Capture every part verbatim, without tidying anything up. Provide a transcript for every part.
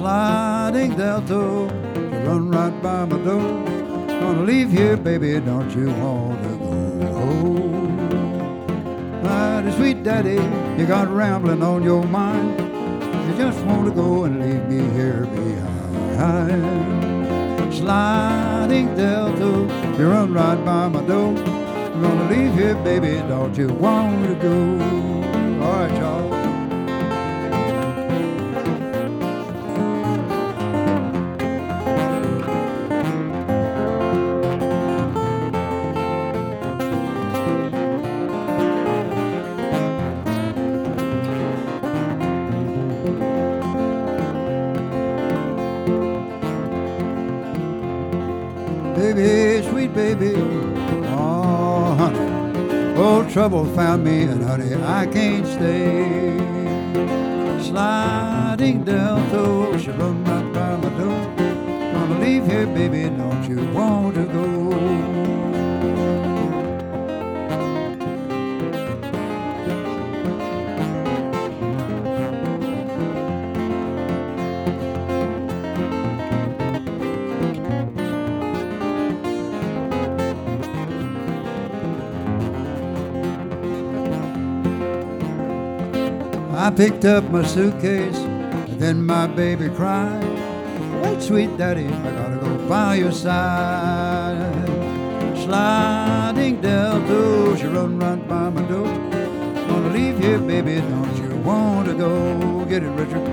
sliding delta, you run right by my door. Gonna leave here, baby, don't you want to go? Mighty sweet daddy, you got rambling on your mind. You just want to go and leave me here behind. Sliding delta, you run right by my door. I'm gonna leave here, baby, don't you want to go? All right, y'all. Baby, sweet baby, oh honey, old trouble found me and honey, I can't stay. Sliding delta, she run right by my door. Gonna leave here, baby, don't you want to go? I picked up my suitcase, and then my baby cried, wait, sweet daddy, I gotta go by your side. Sliding delta, she run right by my door. Gonna leave here, baby, don't you want to go? Get it, Richard.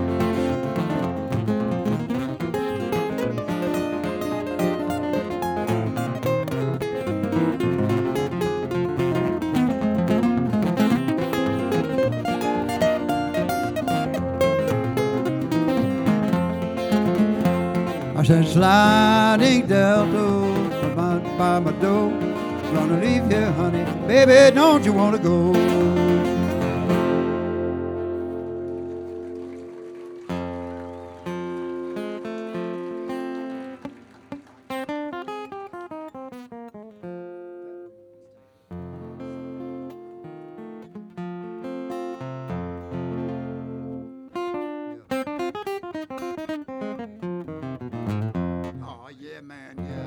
I said, sliding delta, right by my door. Gonna leave here, honey, baby, don't you want to go? Yeah, man, yeah.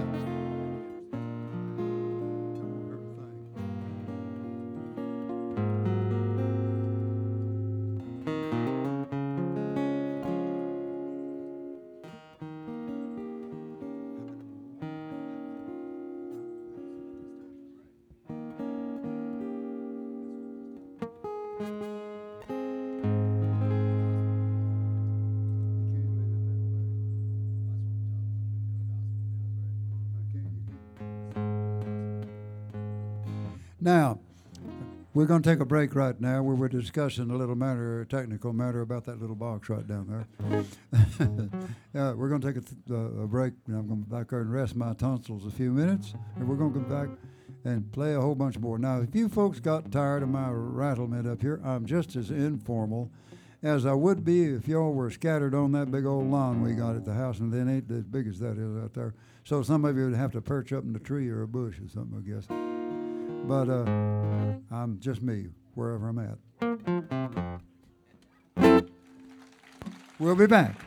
Now, we're going to take a break right now where we're discussing a little matter, a technical matter about that little box right down there. Yeah, we're going to take a, th- uh, a break, and I'm going to back there and rest my tonsils a few minutes, and we're going to come back and play a whole bunch more. Now, if you folks got tired of my rattlement up here, I'm just as informal as I would be if y'all were scattered on that big old lawn we got at the house, and then ain't as big as that is out there. So some of you would have to perch up in a tree or a bush or something, I guess. But uh, I'm just me, wherever I'm at. We'll be back.